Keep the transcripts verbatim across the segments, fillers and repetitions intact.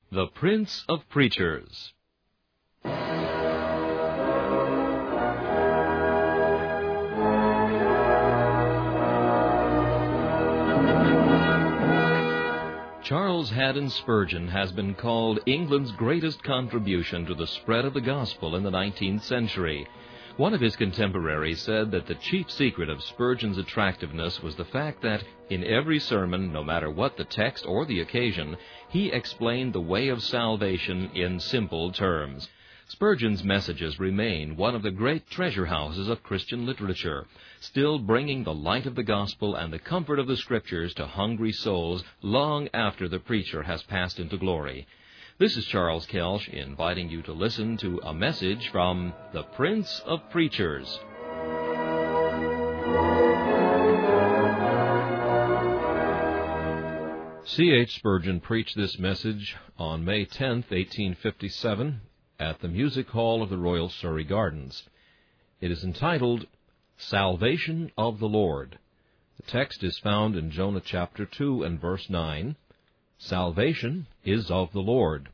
The Prince of Preachers. Charles Haddon Spurgeon has been called England's greatest contribution to the spread of the gospel in the nineteenth century. One of his contemporaries said that the chief secret of Spurgeon's attractiveness was the fact that, in every sermon, no matter what the text or the occasion, he explained the way of salvation in simple terms. Spurgeon's messages remain one of the great treasure houses of Christian literature, still bringing the light of the gospel and the comfort of the Scriptures to hungry souls long after the preacher has passed into glory. This is Charles Kelsch inviting you to listen to a message from the Prince of Preachers. C H Spurgeon preached this message on May tenth, eighteen fifty-seven, at the Music Hall of the Royal Surrey Gardens. It is entitled, Salvation of the Lord. The text is found in Jonah chapter two and verse nine. Salvation is of the Lord.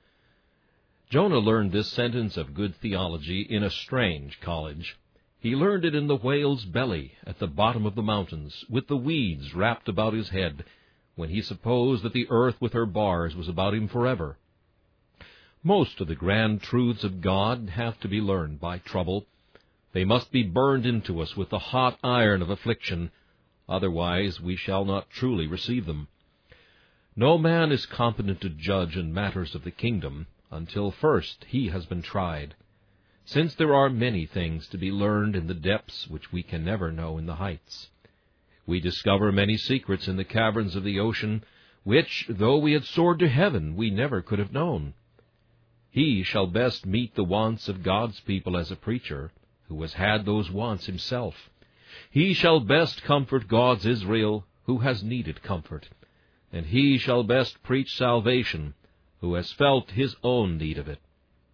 Jonah learned this sentence of good theology in a strange college. He learned it in the whale's belly, at the bottom of the mountains, with the weeds wrapped about his head, when he supposed that the earth with her bars was about him forever. Most of the grand truths of God have to be learned by trouble. They must be burned into us with the hot iron of affliction, otherwise we shall not truly receive them. No man is competent to judge in matters of the kingdom until first he has been tried, since there are many things to be learned in the depths which we can never know in the heights. We discover many secrets in the caverns of the ocean, which, though we had soared to heaven, we never could have known. He shall best meet the wants of God's people as a preacher, who has had those wants himself. He shall best comfort God's Israel, who has needed comfort. And he shall best preach salvation, who has felt his own need of it.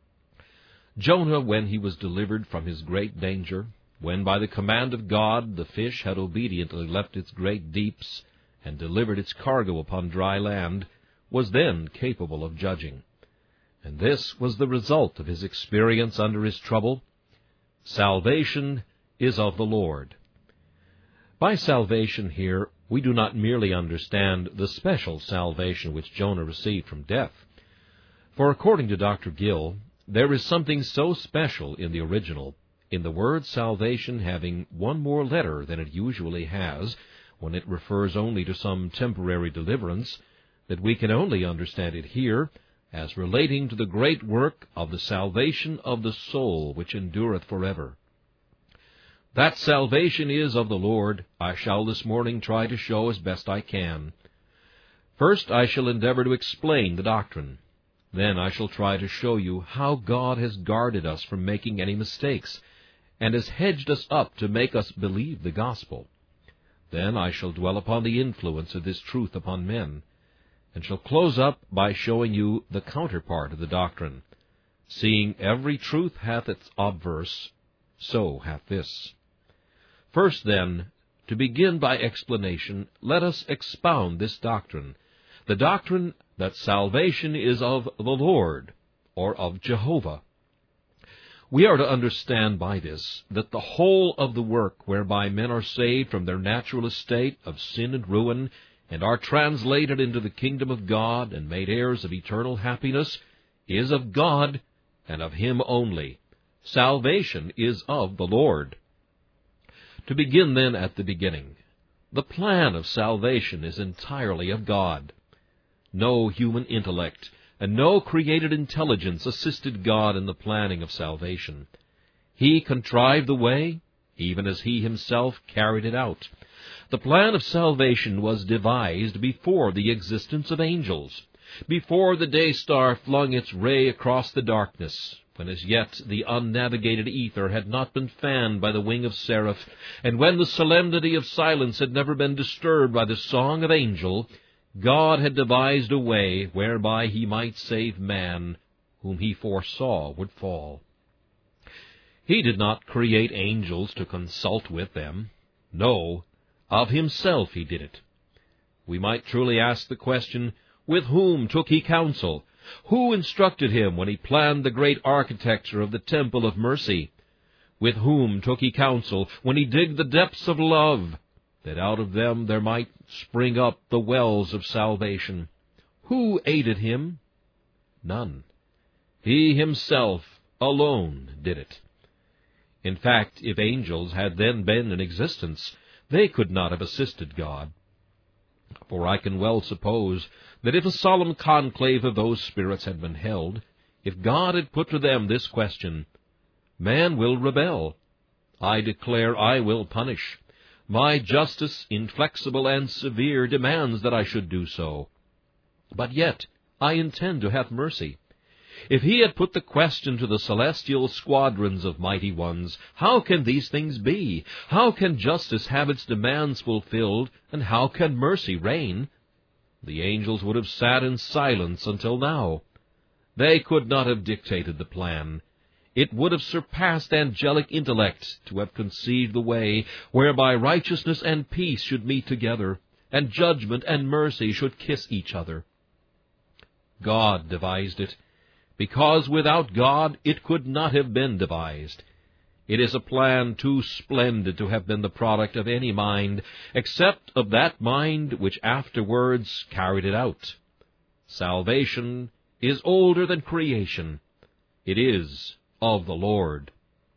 Jonah, when he was delivered from his great danger, when by the command of God the fish had obediently left its great deeps and delivered its cargo upon dry land, was then capable of judging. And this was the result of his experience under his trouble. Salvation is of the Lord. By salvation here, we do not merely understand the special salvation which Jonah received from death. For according to Doctor Gill, there is something so special in the original, in the word salvation having one more letter than it usually has when it refers only to some temporary deliverance, that we can only understand it here as relating to the great work of the salvation of the soul which endureth forever. That salvation is of the Lord, I shall this morning try to show as best I can. First, I shall endeavor to explain the doctrine. Then I shall try to show you how God has guarded us from making any mistakes, and has hedged us up to make us believe the gospel. Then I shall dwell upon the influence of this truth upon men, and shall close up by showing you the counterpart of the doctrine. Seeing every truth hath its obverse, so hath this. First, then, to begin by explanation, let us expound this doctrine, the doctrine that salvation is of the Lord, or of Jehovah. We are to understand by this that the whole of the work whereby men are saved from their natural estate of sin and ruin, and are translated into the kingdom of God and made heirs of eternal happiness, is of God and of Him only. Salvation is of the Lord. To begin then at the beginning, the plan of salvation is entirely of God. No human intellect and no created intelligence assisted God in the planning of salvation. He contrived the way, even as He Himself carried it out. The plan of salvation was devised before the existence of angels, before the day star flung its ray across the darkness, when as yet the unnavigated ether had not been fanned by the wing of seraph, and when the solemnity of silence had never been disturbed by the song of angel, God had devised a way whereby He might save man, whom He foresaw would fall. He did not create angels to consult with them. No, of Himself He did it. We might truly ask the question, with whom took He counsel? Who instructed him when he planned the great architecture of the temple of mercy? With whom took he counsel when he digged the depths of love, that out of them there might spring up the wells of salvation? Who aided him? None. He himself alone did it. In fact, if angels had then been in existence, they could not have assisted God. For I can well suppose that if a solemn conclave of those spirits had been held, if God had put to them this question, "Man will rebel. I declare I will punish. My justice, inflexible and severe, demands that I should do so. But yet I intend to have mercy." If he had put the question to the celestial squadrons of mighty ones, how can these things be? How can justice have its demands fulfilled, and how can mercy reign? The angels would have sat in silence until now. They could not have dictated the plan. It would have surpassed angelic intellect to have conceived the way whereby righteousness and peace should meet together, and judgment and mercy should kiss each other. God devised it, because without God it could not have been devised. It is a plan too splendid to have been the product of any mind, except of that mind which afterwards carried it out. Salvation is older than creation. It is of the Lord.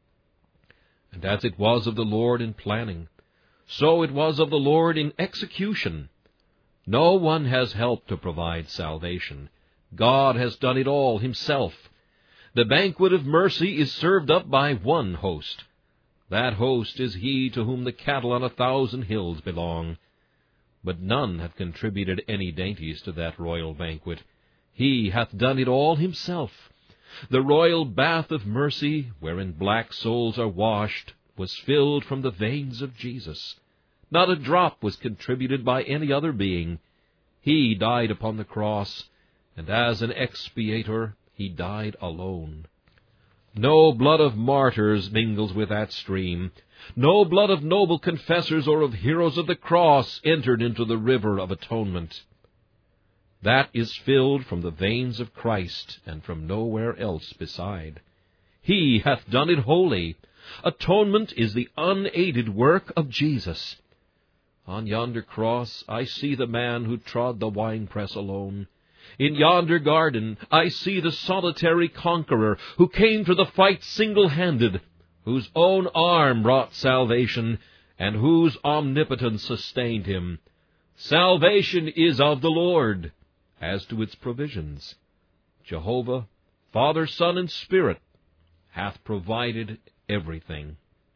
And as it was of the Lord in planning, so it was of the Lord in execution. No one has helped to provide salvation. God has done it all himself. The banquet of mercy is served up by one host. That host is he to whom the cattle on a thousand hills belong. But none have contributed any dainties to that royal banquet. He hath done it all himself. The royal bath of mercy, wherein black souls are washed, was filled from the veins of Jesus. Not a drop was contributed by any other being. He died upon the cross, and as an expiator he died alone. No blood of martyrs mingles with that stream. No blood of noble confessors or of heroes of the cross entered into the river of atonement. That is filled from the veins of Christ, and from nowhere else beside. He hath done it wholly. Atonement is the unaided work of Jesus. On yonder cross I see the man who trod the winepress alone. In yonder garden I see the solitary conqueror who came to the fight single-handed, whose own arm wrought salvation, and whose omnipotence sustained him. Salvation is of the Lord. As to its provisions, Jehovah, Father, Son, and Spirit, hath provided everything.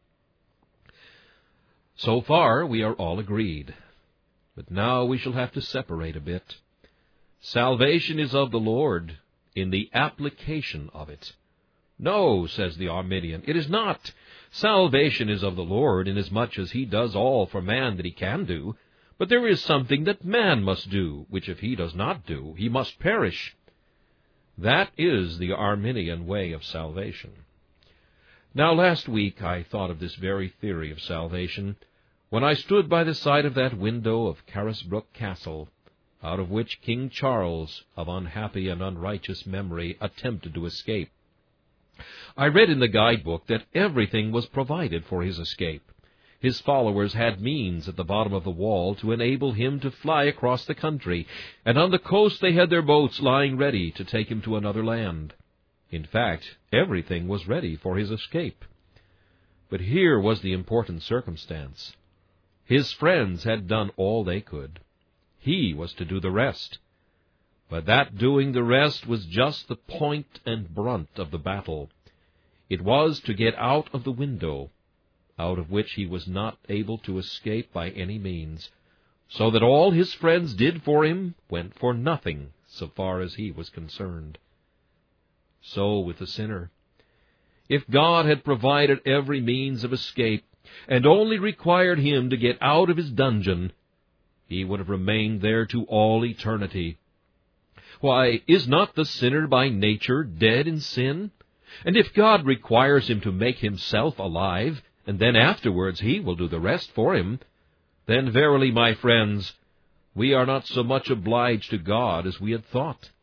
So far we are all agreed, but now we shall have to separate a bit. Salvation is of the Lord in the application of it. No, says the Arminian, it is not. Salvation is of the Lord inasmuch as he does all for man that he can do, but there is something that man must do, which if he does not do, he must perish. That is the Arminian way of salvation. Now last week I thought of this very theory of salvation when I stood by the side of that window of Carisbrooke Castle, out of which King Charles, of unhappy and unrighteous memory, attempted to escape. I read in the guidebook that everything was provided for his escape. His followers had means at the bottom of the wall to enable him to fly across the country, and on the coast they had their boats lying ready to take him to another land. In fact, everything was ready for his escape. But here was the important circumstance. His friends had done all they could. He was to do the rest. But that doing the rest was just the point and brunt of the battle. It was to get out of the window, out of which he was not able to escape by any means, so that all his friends did for him went for nothing so far as he was concerned. So with the sinner. If God had provided every means of escape, and only required him to get out of his dungeon, he would have remained there to all eternity. Why, is not the sinner by nature dead in sin? And if God requires him to make himself alive, and then afterwards he will do the rest for him, then verily, my friends, we are not so much obliged to God as we had thought.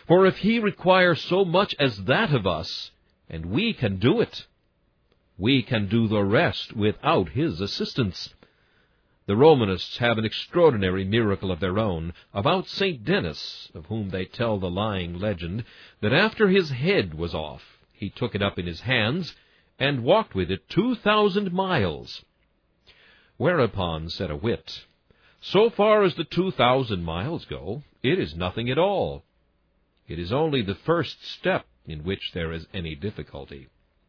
For if he requires so much as that of us, and we can do it, we can do the rest without his assistance. The Romanists have an extraordinary miracle of their own about Saint Denis, of whom they tell the lying legend that after his head was off, he took it up in his hands and walked with it two thousand miles. Whereupon said a wit, "So far as the two thousand miles go, it is nothing at all. It is only the first step in which there is any difficulty."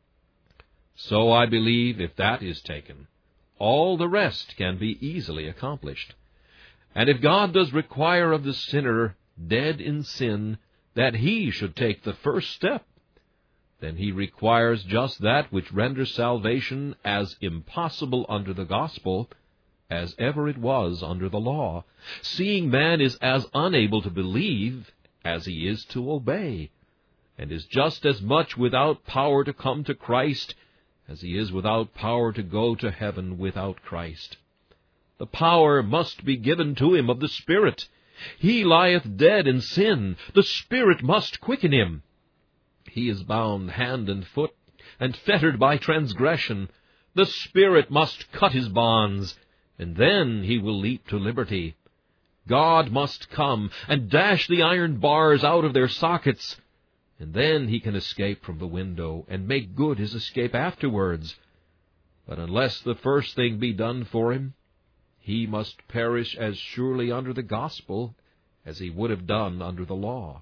So I believe if that is taken, all the rest can be easily accomplished. And if God does require of the sinner, dead in sin, that he should take the first step, then he requires just that which renders salvation as impossible under the gospel as ever it was under the law, seeing man is as unable to believe as he is to obey, and is just as much without power to come to Christ as he is without power to go to heaven without Christ. The power must be given to him of the Spirit. He lieth dead in sin. The Spirit must quicken him. He is bound hand and foot, and fettered by transgression. The Spirit must cut his bonds, and then he will leap to liberty. God must come and dash the iron bars out of their sockets, and then he can escape from the window and make good his escape afterwards. But unless the first thing be done for him, he must perish as surely under the gospel as he would have done under the law.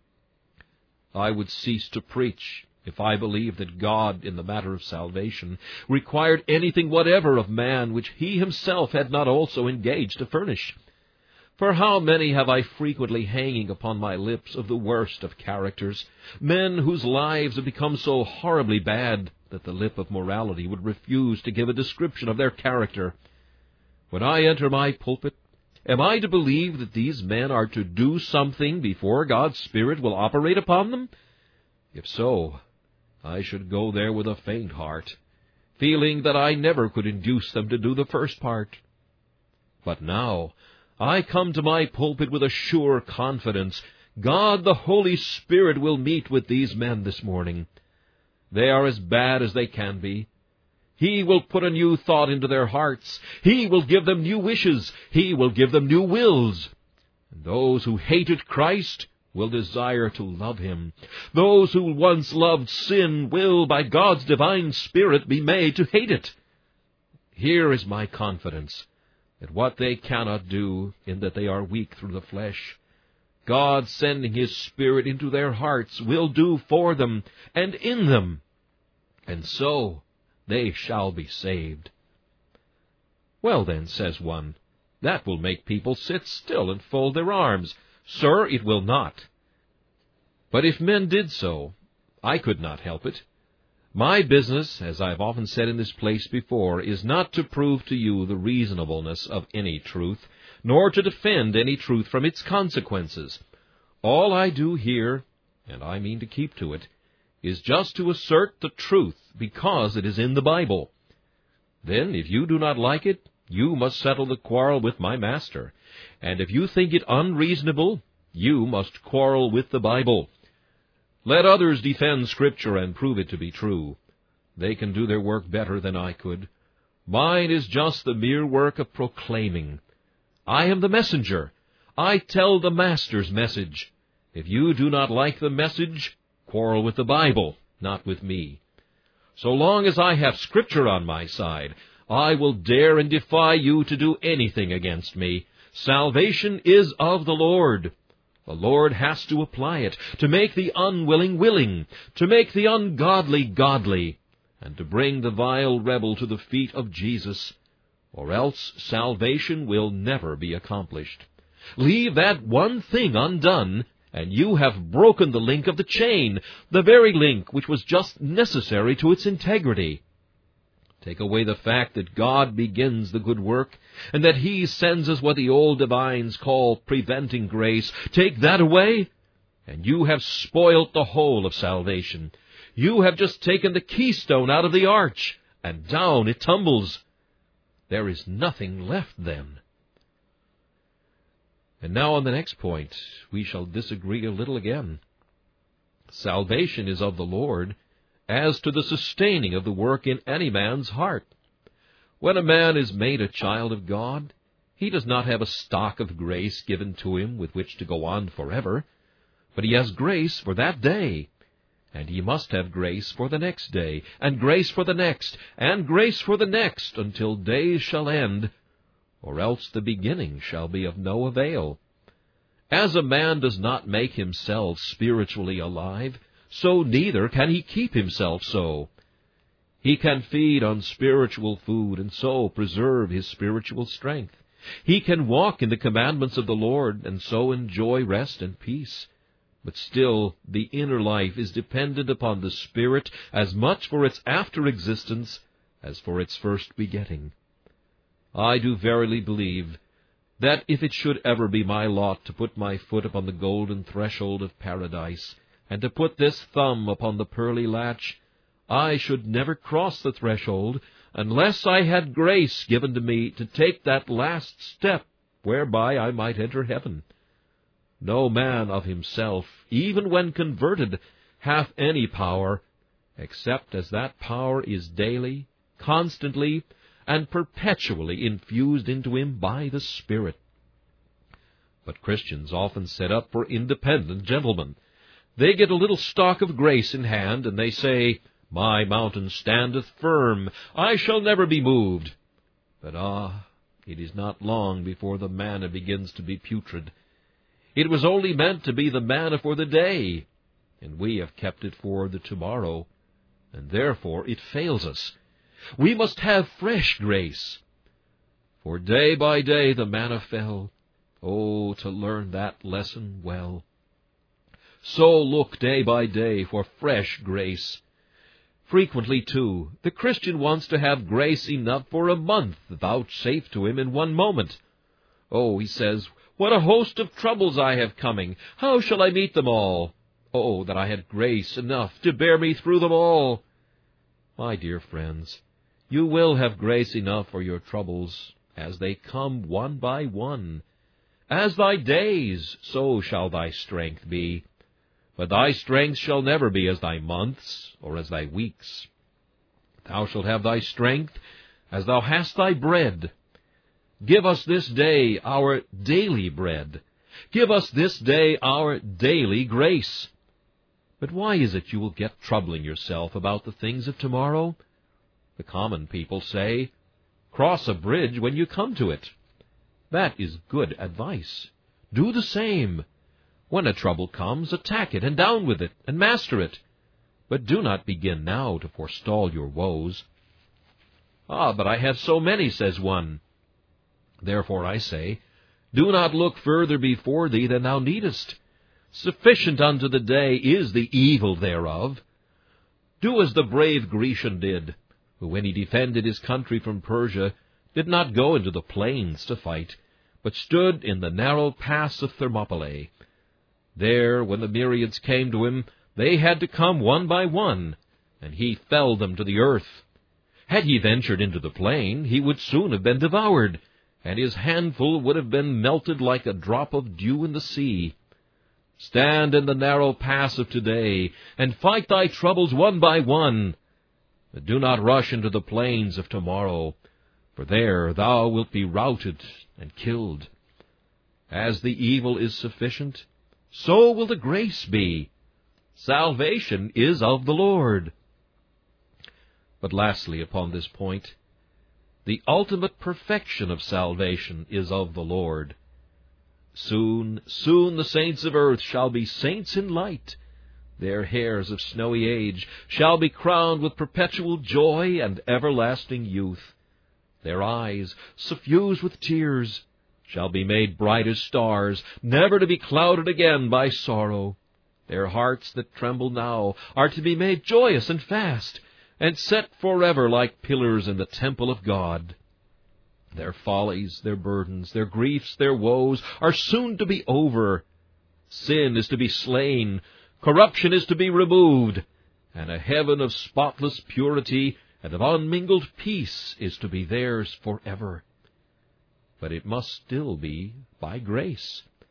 I would cease to preach if I believed that God, in the matter of salvation, required anything whatever of man which he himself had not also engaged to furnish. For how many have I frequently hanging upon my lips of the worst of characters, men whose lives have become so horribly bad that the lip of morality would refuse to give a description of their character. When I enter my pulpit, am I to believe that these men are to do something before God's Spirit will operate upon them? If so, I should go there with a faint heart, feeling that I never could induce them to do the first part. But now I come to my pulpit with a sure confidence. God the Holy Spirit will meet with these men this morning. They are as bad as they can be. He will put a new thought into their hearts. He will give them new wishes. He will give them new wills. And those who hated Christ will desire to love him. Those who once loved sin will, by God's divine Spirit, be made to hate it. Here is my confidence, that what they cannot do, in that they are weak through the flesh, God, sending his Spirit into their hearts, will do for them and in them, and so they shall be saved. Well then, says one, that will make people sit still and fold their arms. Sir, it will not. But if men did so, I could not help it. My business, as I have often said in this place before, is not to prove to you the reasonableness of any truth, nor to defend any truth from its consequences. All I do here, and I mean to keep to it, is just to assert the truth because it is in the Bible. Then, if you do not like it, you must settle the quarrel with my master. And if you think it unreasonable, you must quarrel with the Bible. Let others defend Scripture and prove it to be true. They can do their work better than I could. Mine is just the mere work of proclaiming. I am the messenger. I tell the Master's message. If you do not like the message, quarrel with the Bible, not with me. So long as I have Scripture on my side, I will dare and defy you to do anything against me. Salvation is of the Lord. The Lord has to apply it, to make the unwilling willing, to make the ungodly godly, and to bring the vile rebel to the feet of Jesus, or else salvation will never be accomplished. Leave that one thing undone, and you have broken the link of the chain, the very link which was just necessary to its integrity. Take away the fact that God begins the good work, and that he sends us what the old divines call preventing grace. Take that away, and you have spoilt the whole of salvation. You have just taken the keystone out of the arch, and down it tumbles. There is nothing left then. And now on the next point, we shall disagree a little again. Salvation is of the Lord, as to the sustaining of the work in any man's heart. When a man is made a child of God, he does not have a stock of grace given to him with which to go on forever, but he has grace for that day, and he must have grace for the next day, and grace for the next, and grace for the next, until days shall end, or else the beginning shall be of no avail. As a man does not make himself spiritually alive, so neither can he keep himself so. He can feed on spiritual food, and so preserve his spiritual strength. He can walk in the commandments of the Lord, and so enjoy rest and peace. But still, the inner life is dependent upon the Spirit as much for its after existence as for its first begetting. I do verily believe that if it should ever be my lot to put my foot upon the golden threshold of paradise, and to put this thumb upon the pearly latch, I should never cross the threshold unless I had grace given to me to take that last step whereby I might enter heaven. No man of himself, even when converted, hath any power, except as that power is daily, constantly, and perpetually infused into him by the Spirit. But Christians often set up for independent gentlemen. They get a little stock of grace in hand, and they say, My mountain standeth firm, I shall never be moved. But ah, it is not long before the manna begins to be putrid. It was only meant to be the manna for the day, and we have kept it for the tomorrow, and therefore it fails us. We must have fresh grace. For day by day the manna fell. Oh, to learn that lesson well. So look day by day for fresh grace. Frequently, too, the Christian wants to have grace enough for a month vouchsafed to him in one moment. Oh, he says, what a host of troubles I have coming! How shall I meet them all? Oh, that I had grace enough to bear me through them all! My dear friends, you will have grace enough for your troubles as they come one by one. As thy days, so shall thy strength be. But thy strength shall never be as thy months, or as thy weeks. Thou shalt have thy strength as thou hast thy bread. Give us this day our daily bread. Give us this day our daily grace. But why is it you will get troubling yourself about the things of tomorrow? The common people say, Cross a bridge when you come to it. That is good advice. Do the same. When a trouble comes, attack it, and down with it, and master it. But do not begin now to forestall your woes. Ah, but I have so many, says one. Therefore I say, do not look further before thee than thou needest. Sufficient unto the day is the evil thereof. Do as the brave Grecian did, who when he defended his country from Persia, did not go into the plains to fight, but stood in the narrow pass of Thermopylae. There, when the myriads came to him, they had to come one by one, and he felled them to the earth. Had he ventured into the plain, he would soon have been devoured, and his handful would have been melted like a drop of dew in the sea. Stand in the narrow pass of today, and fight thy troubles one by one. But do not rush into the plains of tomorrow, for there thou wilt be routed and killed. As the evil is sufficient, so will the grace be. Salvation is of the Lord. But lastly, upon this point, the ultimate perfection of salvation is of the Lord. Soon, soon the saints of earth shall be saints in light. Their hairs of snowy age shall be crowned with perpetual joy and everlasting youth. Their eyes, suffused with tears, shall be made bright as stars, never to be clouded again by sorrow. Their hearts that tremble now are to be made joyous and fast, and set forever like pillars in the temple of God. Their follies, their burdens, their griefs, their woes are soon to be over. Sin is to be slain, corruption is to be removed, and a heaven of spotless purity and of unmingled peace is to be theirs forever. But it must still be by grace.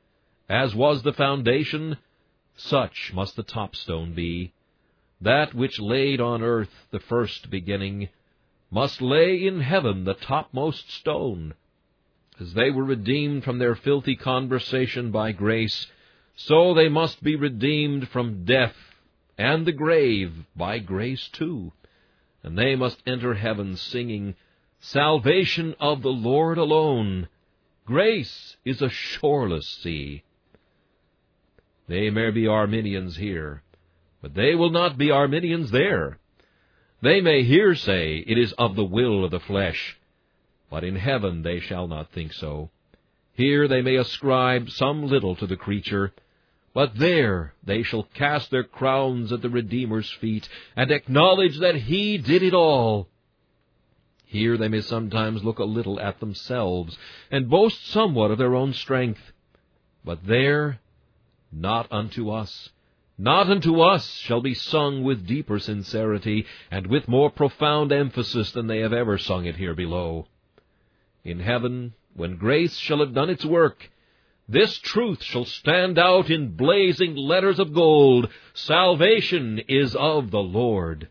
As was the foundation, such must the topstone be. That which laid on earth the first beginning must lay in heaven the topmost stone. As they were redeemed from their filthy conversation by grace, so they must be redeemed from death and the grave by grace too. And they must enter heaven singing, Salvation of the Lord alone. Grace is a shoreless sea. They may be Arminians here, but they will not be Arminians there. They may here say it is of the will of the flesh, but in heaven they shall not think so. Here they may ascribe some little to the creature, but there they shall cast their crowns at the Redeemer's feet, and acknowledge that He did it all. Here they may sometimes look a little at themselves, and boast somewhat of their own strength. But there, not unto us, not unto us shall be sung with deeper sincerity, and with more profound emphasis than they have ever sung it here below. In heaven, when grace shall have done its work, this truth shall stand out in blazing letters of gold, Salvation is of the Lord.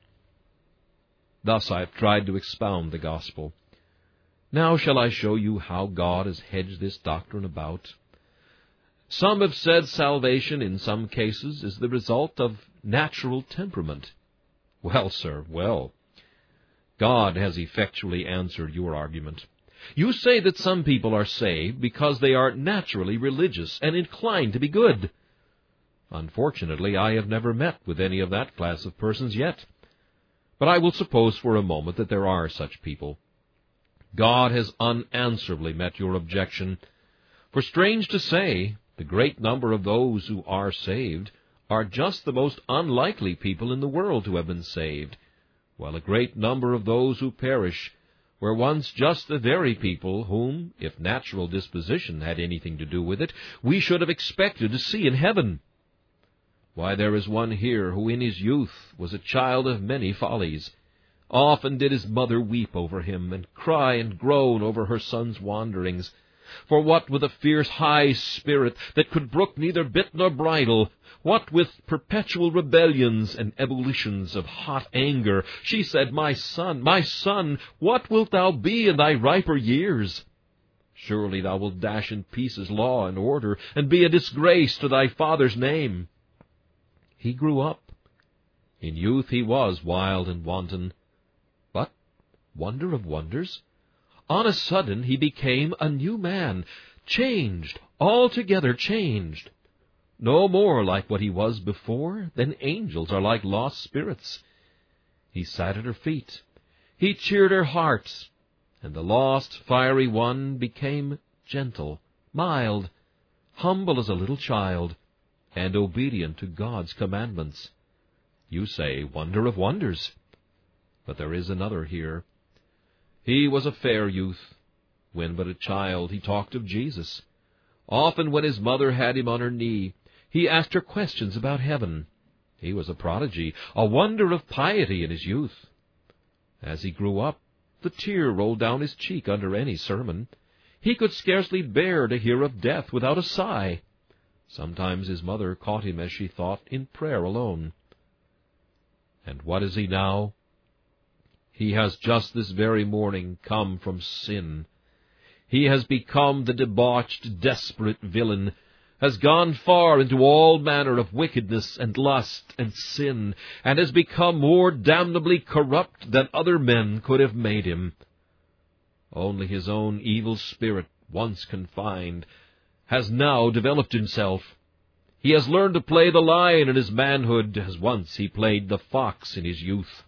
Thus I have tried to expound the gospel. Now shall I show you how God has hedged this doctrine about. Some have said salvation in some cases is the result of natural temperament. Well, sir, well. God has effectually answered your argument. You say that some people are saved because they are naturally religious and inclined to be good. Unfortunately, I have never met with any of that class of persons yet. But I will suppose for a moment that there are such people. God has unanswerably met your objection. For strange to say, the great number of those who are saved are just the most unlikely people in the world to have been saved, while a great number of those who perish were once just the very people whom, if natural disposition had anything to do with it, we should have expected to see in heaven. Why, there is one here who in his youth was a child of many follies. Often did his mother weep over him, and cry and groan over her son's wanderings. For what with a fierce high spirit that could brook neither bit nor bridle, what with perpetual rebellions and ebullitions of hot anger, she said, My son, my son, what wilt thou be in thy riper years? Surely thou wilt dash in pieces law and order, and be a disgrace to thy father's name. He grew up. In youth he was wild and wanton. But, wonder of wonders, on a sudden he became a new man, changed, altogether changed. No more like what he was before than angels are like lost spirits. He sat at her feet. He cheered her hearts, and the lost, fiery one became gentle, mild, humble as a little child, and obedient to God's commandments. You say, wonder of wonders. But there is another here. He was a fair youth. When but a child, he talked of Jesus. Often when his mother had him on her knee, he asked her questions about heaven. He was a prodigy, a wonder of piety in his youth. As he grew up, the tear rolled down his cheek under any sermon. He could scarcely bear to hear of death without a sigh. Sometimes his mother caught him, as she thought, in prayer alone. And what is he now? He has just this very morning come from sin. He has become the debauched, desperate villain, has gone far into all manner of wickedness and lust and sin, and has become more damnably corrupt than other men could have made him. Only his own evil spirit, once confined, has now developed himself. He has learned to play the lion in his manhood, as once he played the fox in his youth.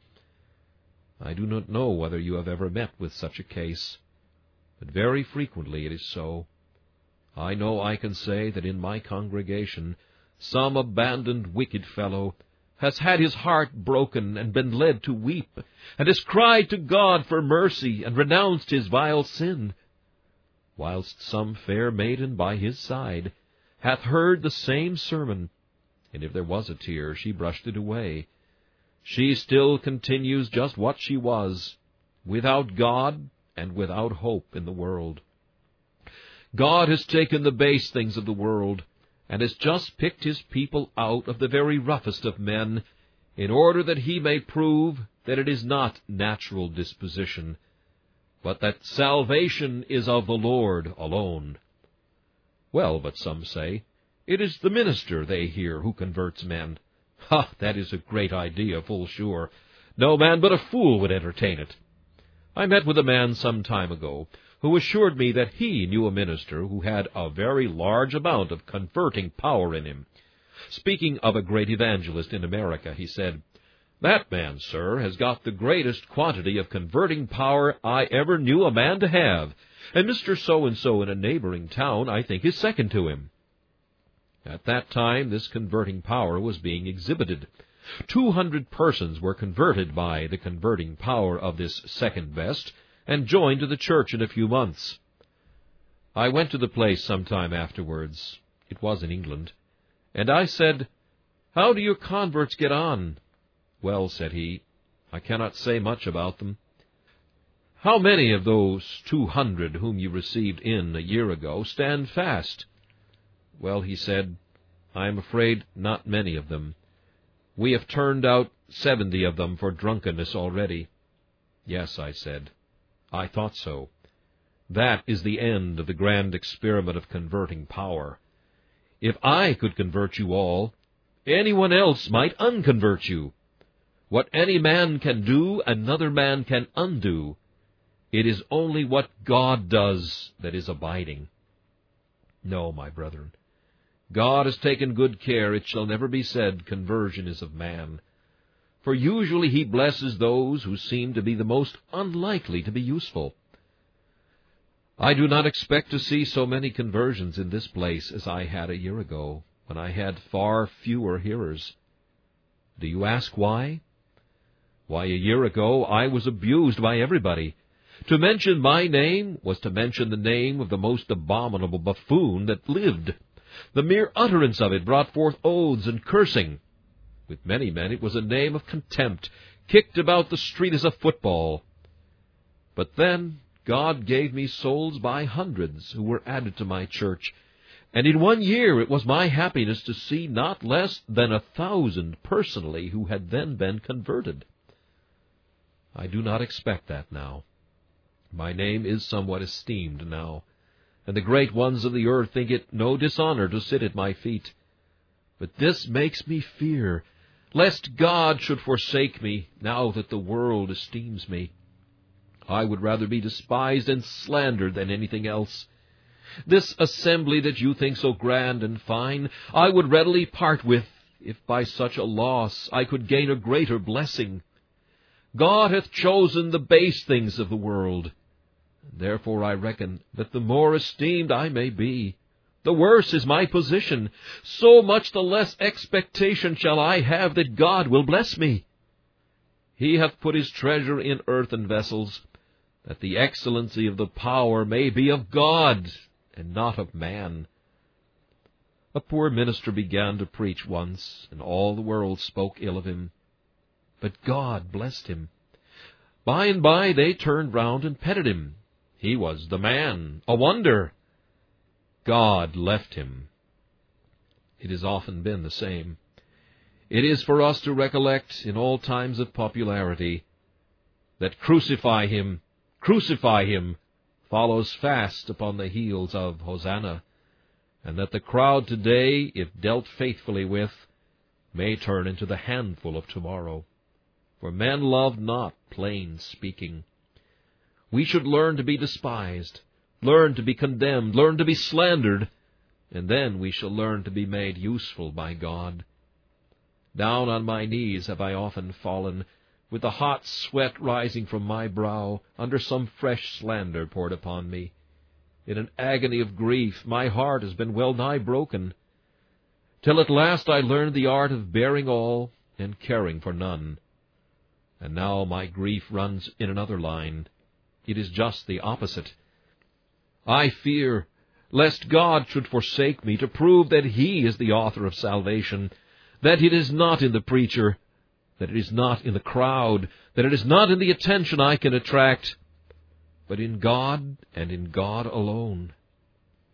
I do not know whether you have ever met with such a case, but very frequently it is so. I know I can say that in my congregation some abandoned wicked fellow has had his heart broken and been led to weep, and has cried to God for mercy and renounced his vile sin, whilst some fair maiden by his side hath heard the same sermon, and if there was a tear, she brushed it away. She still continues just what she was, without God and without hope in the world. God has taken the base things of the world, and has just picked his people out of the very roughest of men, in order that he may prove that it is not natural disposition, but that salvation is of the Lord alone. Well, but some say, it is the minister they hear who converts men. Ha, that is a great idea, full sure. No man but a fool would entertain it. I met with a man some time ago who assured me that he knew a minister who had a very large amount of converting power in him. Speaking of a great evangelist in America, he said, "That man, sir, has got the greatest quantity of converting power I ever knew a man to have, and Mister So-and-so in a neighboring town, I think, is second to him." At that time, this converting power was being exhibited. Two hundred persons were converted by the converting power of this second best, and joined to the church in a few months. I went to the place some time afterwards. It was in England. And I said, "How do your converts get on?" "Well," said he, "I cannot say much about them." "How many of those two hundred whom you received in a year ago stand fast?" "Well," he said, "I am afraid not many of them. We have turned out seventy of them for drunkenness already." "Yes," I said, "I thought so. That is the end of the grand experiment of converting power. If I could convert you all, anyone else might unconvert you. What any man can do, another man can undo. It is only what God does that is abiding. No, my brethren, God has taken good care it shall never be said conversion is of man. For usually he blesses those who seem to be the most unlikely to be useful. I do not expect to see so many conversions in this place as I had a year ago, when I had far fewer hearers. Do you ask why? Why, a year ago I was abused by everybody. To mention my name was to mention the name of the most abominable buffoon that lived. The mere utterance of it brought forth oaths and cursing. With many men it was a name of contempt, kicked about the street as a football. But then God gave me souls by hundreds who were added to my church, and in one year it was my happiness to see not less than a thousand personally who had then been converted. I do not expect that now. My name is somewhat esteemed now, and the great ones of the earth think it no dishonor to sit at my feet. But this makes me fear, lest God should forsake me, now that the world esteems me. I would rather be despised and slandered than anything else. This assembly that you think so grand and fine, I would readily part with, if by such a loss I could gain a greater blessing. God hath chosen the base things of the world. Therefore I reckon that the more esteemed I may be, the worse is my position, so much the less expectation shall I have that God will bless me. He hath put his treasure in earthen vessels, that the excellency of the power may be of God, and not of man. A poor minister began to preach once, and all the world spoke ill of him. But God blessed him. By and by they turned round and petted him. He was the man, a wonder. God left him. It has often been the same. It is for us to recollect in all times of popularity that crucify him, crucify him, follows fast upon the heels of Hosanna, and that the crowd today, if dealt faithfully with, may turn into the handful of tomorrow. For men love not plain speaking. We should learn to be despised, learn to be condemned, learn to be slandered, and then we shall learn to be made useful by God. Down on my knees have I often fallen, with the hot sweat rising from my brow, under some fresh slander poured upon me. In an agony of grief my heart has been well nigh broken, till at last I learned the art of bearing all and caring for none. And now my grief runs in another line. It is just the opposite. I fear lest God should forsake me to prove that He is the author of salvation, that it is not in the preacher, that it is not in the crowd, that it is not in the attention I can attract, but in God and in God alone.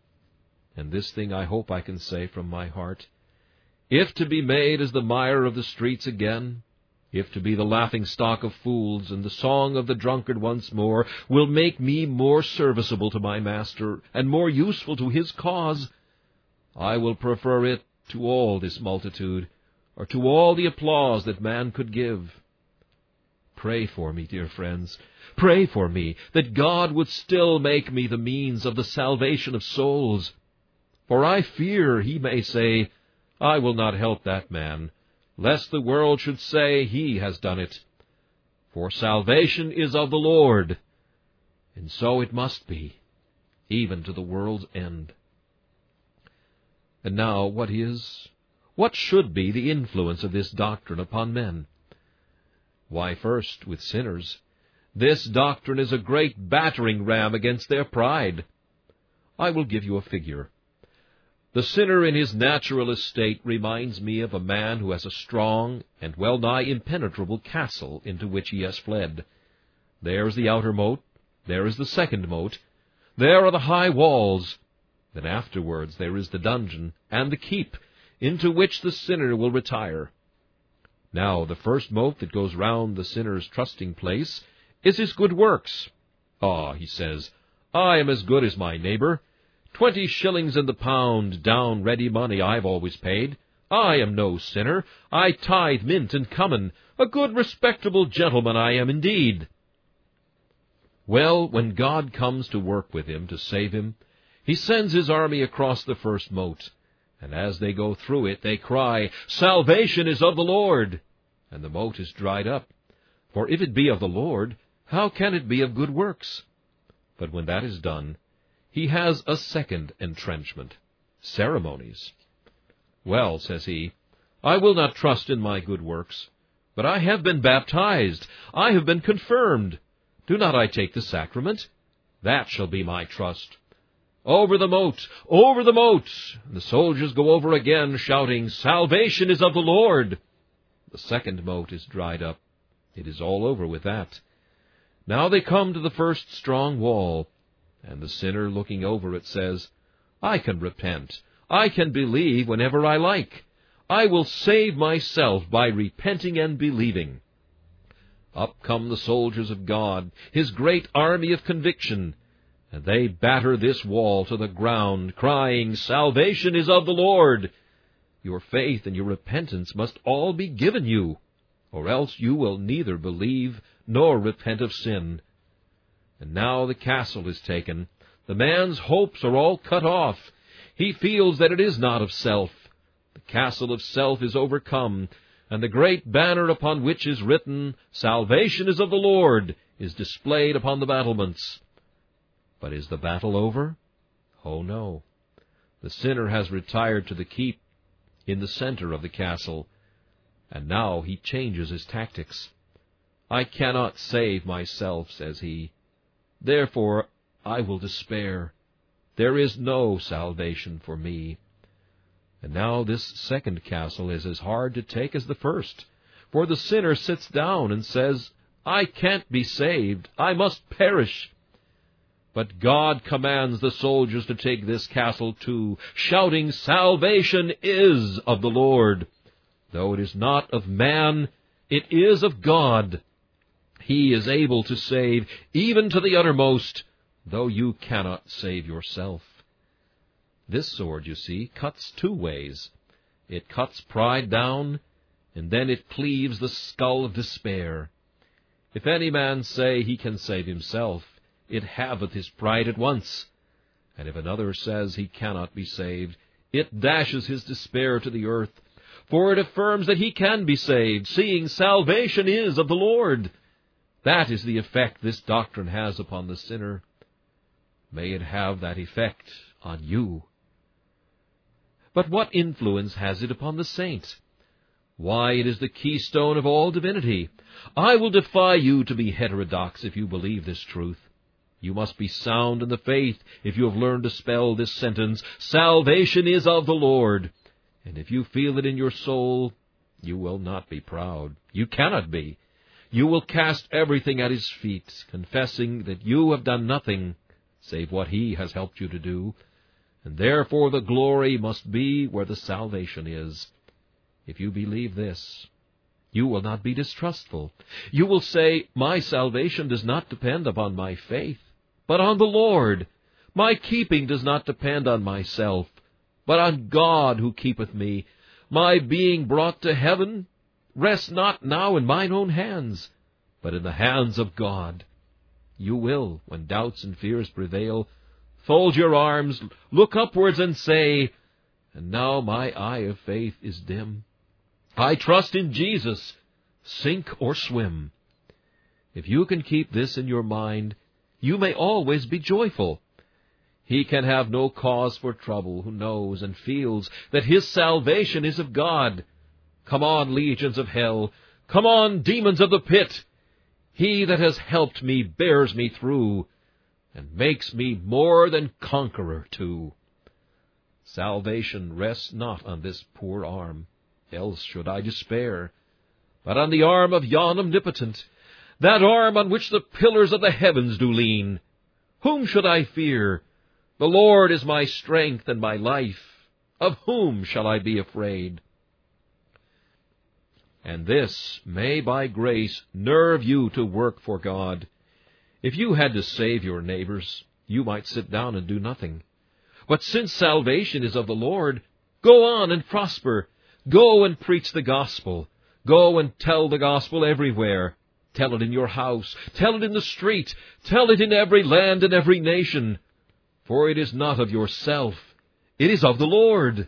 and this thing I hope I can say from my heart, if to be made as the mire of the streets again, if to be the laughing-stock of fools and the song of the drunkard once more will make me more serviceable to my Master and more useful to his cause, I will prefer it to all this multitude, or to all the applause that man could give. Pray for me, dear friends, pray for me, that God would still make me the means of the salvation of souls. For I fear he may say, I will not help that man, lest the world should say he has done it. For salvation is of the Lord, and so it must be, even to the world's end. And now, what is, what should be the influence of this doctrine upon men? Why, first, with sinners, this doctrine is a great battering ram against their pride. I will give you a figure. The sinner in his natural estate reminds me of a man who has a strong and well-nigh impenetrable castle into which he has fled. There is the outer moat, there is the second moat, there are the high walls. Then afterwards there is the dungeon and the keep, into which the sinner will retire. Now the first moat that goes round the sinner's trusting place is his good works. Ah, he says, I am as good as my neighbor. Twenty shillings in the pound, down ready money I've always paid. I am no sinner. I tithe mint and cummin. A good respectable gentleman I am indeed. Well, when God comes to work with him, to save him, he sends his army across the first moat, and as they go through it, they cry, Salvation is of the Lord! And the moat is dried up. For if it be of the Lord, how can it be of good works? But when that is done, he has a second entrenchment, ceremonies. Well, says he, I will not trust in my good works, but I have been baptized, I have been confirmed. Do not I take the sacrament? That shall be my trust. Over the moat, over the moat! And the soldiers go over again, shouting, Salvation is of the Lord! The second moat is dried up. It is all over with that. Now they come to the first strong wall, and the sinner looking over it says, I can repent. I can believe whenever I like. I will save myself by repenting and believing. Up come the soldiers of God, his great army of conviction, and they batter this wall to the ground, crying, Salvation is of the Lord! Your faith and your repentance must all be given you, or else you will neither believe nor repent of sin. And now the castle is taken. The man's hopes are all cut off. He feels that it is not of self. The castle of self is overcome, and the great banner upon which is written, Salvation is of the Lord, is displayed upon the battlements. But is the battle over? Oh, no. The sinner has retired to the keep in the center of the castle, and now he changes his tactics. I cannot save myself, says he. Therefore I will despair. There is no salvation for me. And now this second castle is as hard to take as the first, for the sinner sits down and says, I can't be saved. I must perish. But God commands the soldiers to take this castle too, shouting, Salvation is of the Lord. Though it is not of man, it is of God. He is able to save, even to the uttermost, though you cannot save yourself. This sword, you see, cuts two ways. It cuts pride down, and then it cleaves the skull of despair. If any man say he can save himself, it haveth his pride at once. And if another says he cannot be saved, it dashes his despair to the earth, for it affirms that he can be saved, seeing salvation is of the Lord. That is the effect this doctrine has upon the sinner. May it have that effect on you. But what influence has it upon the saint? Why, it is the keystone of all divinity. I will defy you to be heterodox if you believe this truth. You must be sound in the faith if you have learned to spell this sentence, Salvation is of the Lord. And if you feel it in your soul, you will not be proud. You cannot be. You will cast everything at his feet, confessing that you have done nothing save what he has helped you to do, and therefore the glory must be where the salvation is. If you believe this, you will not be distrustful. You will say, my salvation does not depend upon my faith, but on the Lord. My keeping does not depend on myself, but on God who keepeth me. My being brought to heaven rests not now in mine own hands, but in the hands of God. You will, when doubts and fears prevail, fold your arms, look upwards, and say, and now my eye of faith is dim. I trust in Jesus, sink or swim. If you can keep this in your mind, you may always be joyful. He can have no cause for trouble who knows and feels that his salvation is of God. Come on, legions of hell. Come on, demons of the pit. He that has helped me bears me through, and makes me more than conqueror too. Salvation rests not on this poor arm, else should I despair, but on the arm of yon Omnipotent, that arm on which the pillars of the heavens do lean. Whom should I fear? The Lord is my strength and my life. Of whom shall I be afraid? And this may by grace nerve you to work for God. If you had to save your neighbors, you might sit down and do nothing. But since salvation is of the Lord, go on and prosper. Go and preach the gospel. Go and tell the gospel everywhere. Tell it in your house. Tell it in the street. Tell it in every land and every nation. For it is not of yourself. It is of the Lord.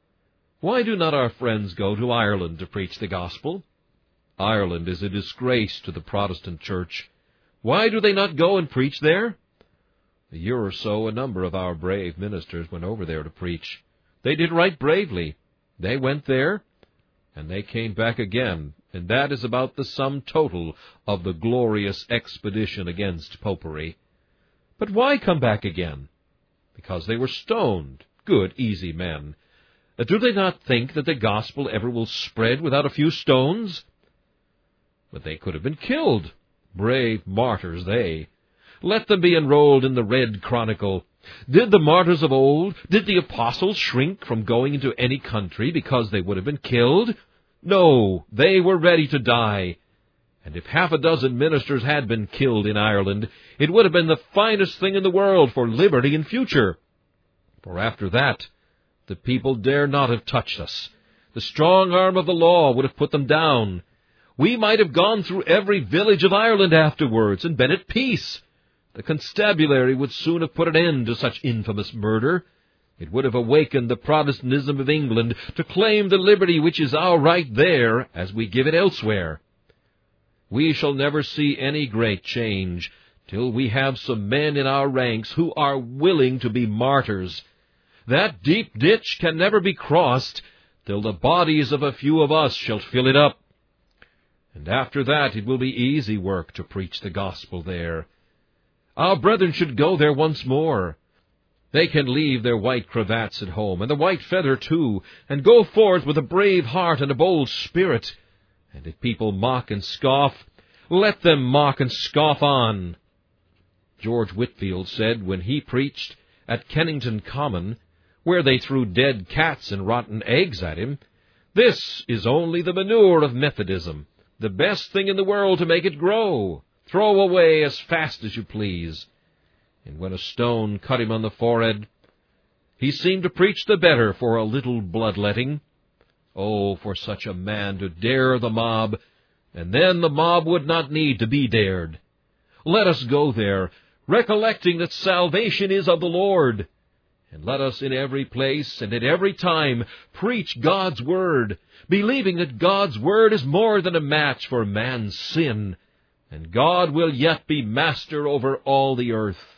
Why do not our friends go to Ireland to preach the gospel? Ireland is a disgrace to the Protestant Church. Why do they not go and preach there? A year or so, a number of our brave ministers went over there to preach. They did right bravely. They went there, and they came back again, and that is about the sum total of the glorious expedition against popery. But why come back again? Because they were stoned. Good, easy men. Do they not think that the gospel ever will spread without a few stones? But they could have been killed. Brave martyrs they. Let them be enrolled in the Red Chronicle. Did the martyrs of old, did the apostles shrink from going into any country because they would have been killed? No, they were ready to die. And if half a dozen ministers had been killed in Ireland, it would have been the finest thing in the world for liberty in future. For after that, the people dare not have touched us. The strong arm of the law would have put them down. We might have gone through every village of Ireland afterwards and been at peace. The constabulary would soon have put an end to such infamous murder. It would have awakened the Protestantism of England to claim the liberty which is our right there as we give it elsewhere. We shall never see any great change till we have some men in our ranks who are willing to be martyrs. That deep ditch can never be crossed till the bodies of a few of us shall fill it up. And after that it will be easy work to preach the gospel there. Our brethren should go there once more. They can leave their white cravats at home, and the white feather too, and go forth with a brave heart and a bold spirit. And if people mock and scoff, let them mock and scoff on. George Whitefield said when he preached at Kennington Common, where they threw dead cats and rotten eggs at him, "This is only the manure of Methodism, the best thing in the world to make it grow. Throw away as fast as you please." And when a stone cut him on the forehead, he seemed to preach the better for a little bloodletting. Oh, for such a man to dare the mob, and then the mob would not need to be dared. Let us go there, recollecting that salvation is of the Lord. And let us in every place and at every time preach God's word, believing that God's word is more than a match for man's sin, and God will yet be master over all the earth.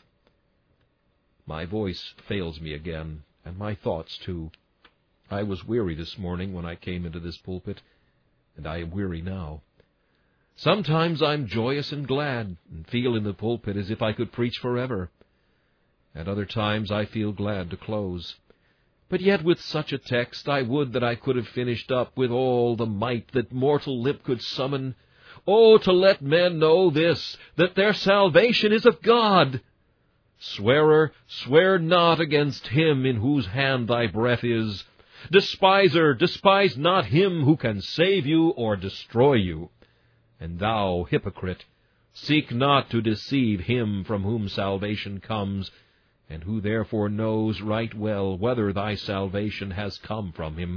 My voice fails me again, and my thoughts too. I was weary this morning when I came into this pulpit, and I am weary now. Sometimes I'm joyous and glad, and feel in the pulpit as if I could preach forever. At other times I feel glad to close. But yet with such a text I would that I could have finished up with all the might that mortal lip could summon. Oh, to let men know this, that their salvation is of God. Swearer, swear not against him in whose hand thy breath is. Despiser, despise not him who can save you or destroy you. And thou, hypocrite, seek not to deceive him from whom salvation comes, and who therefore knows right well whether thy salvation has come from him.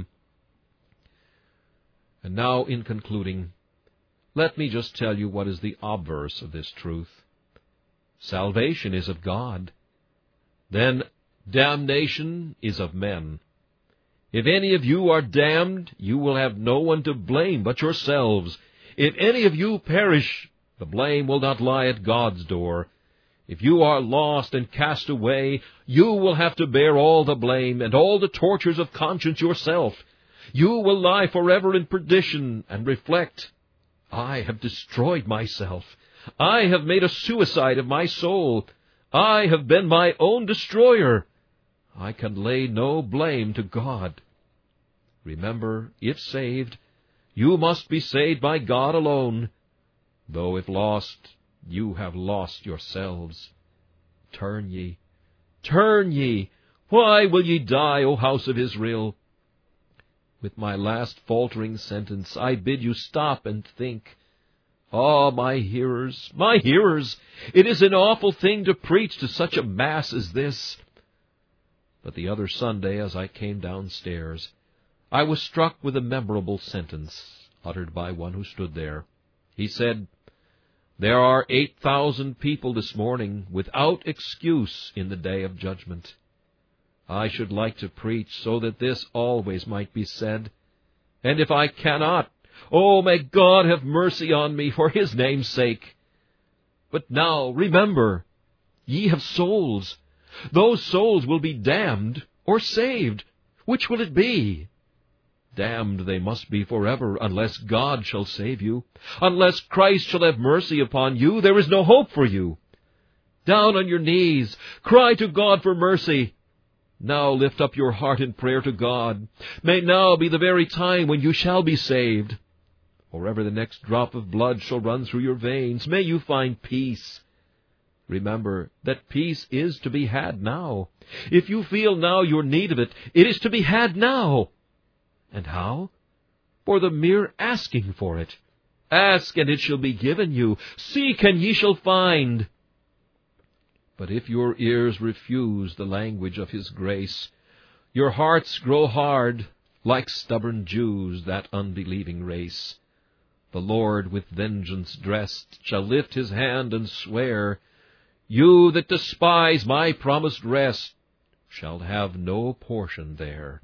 And now, in concluding, let me just tell you what is the obverse of this truth. Salvation is of God. Then damnation is of men. If any of you are damned, you will have no one to blame but yourselves. If any of you perish, the blame will not lie at God's door. If you are lost and cast away, you will have to bear all the blame and all the tortures of conscience yourself. You will lie forever in perdition and reflect, I have destroyed myself. I have made a suicide of my soul. I have been my own destroyer. I can lay no blame to God. Remember, if saved, you must be saved by God alone. Though if lost, you have lost yourselves. Turn ye, turn ye. Why will ye die, O house of Israel? With my last faltering sentence, I bid you stop and think. Ah, my hearers, my hearers, it is an awful thing to preach to such a mass as this. But the other Sunday, as I came downstairs, I was struck with a memorable sentence uttered by one who stood there. He said, There are eight thousand people this morning without excuse in the day of judgment. I should like to preach so that this always might be said. And if I cannot, oh, may God have mercy on me for his name's sake. But now, remember, ye have souls. Those souls will be damned or saved. Which will it be? Damned they must be forever, unless God shall save you. Unless Christ shall have mercy upon you, there is no hope for you. Down on your knees, cry to God for mercy. Now lift up your heart in prayer to God. May now be the very time when you shall be saved. Or ever the next drop of blood shall run through your veins, may you find peace. Remember that peace is to be had now. If you feel now your need of it, it is to be had now. And how? For the mere asking for it. Ask, and it shall be given you. Seek, and ye shall find. But if your ears refuse the language of his grace, your hearts grow hard, like stubborn Jews, that unbelieving race. The Lord, with vengeance dressed, shall lift his hand and swear, You that despise my promised rest shall have no portion there.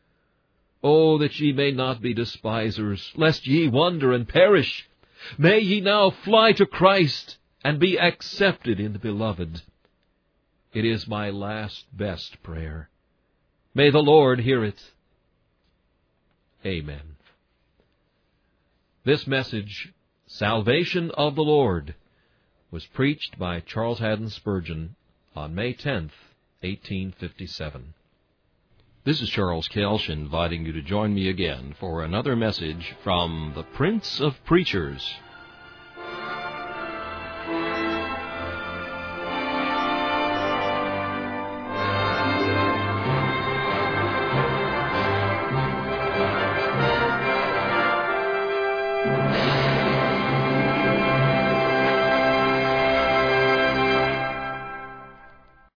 Oh, that ye may not be despisers, lest ye wander and perish. May ye now fly to Christ, and be accepted in the Beloved. It is my last best prayer. May the Lord hear it. Amen. This message, Salvation of the Lord, was preached by Charles Haddon Spurgeon on May tenth, eighteen fifty-seven. This is Charles Kelsch inviting you to join me again for another message from the Prince of Preachers.